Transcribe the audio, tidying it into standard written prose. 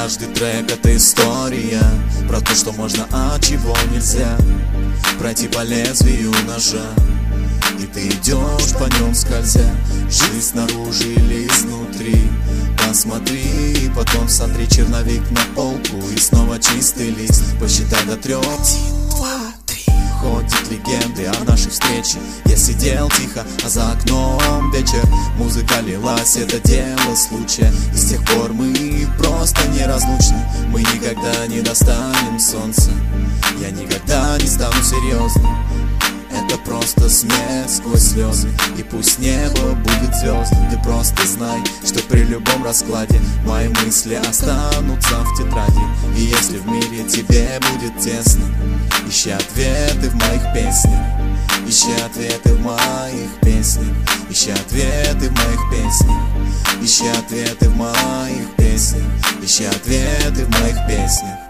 Каждый трек — это история про то, что можно, а чего нельзя. Пройти по лезвию ножа, и ты идешь по нем скользя. Жизнь снаружи или изнутри, посмотри, потом сотри черновик на полку. И снова чистый лист, посчитай до 3. 1, 2, 3. Ходят легенды о нашей встрече. Я сидел тихо, а за окном вечер. Музыка лилась, это дело случая. И с тех пор мы просто неразлучны. Мы никогда не достанем солнца. Я никогда не стану серьезным. Это просто смех сквозь слезы. И пусть небо будет звездным, ты просто знай, что при любом раскладе мои мысли останутся в тетради. И если в мире тебе будет тесно, ищи ответы в моих песнях. Ищи ответы в моих песнях. Ищи ответы в моих песнях. Ищи ответы в моих песнях. Ищи ответы в моих песнях.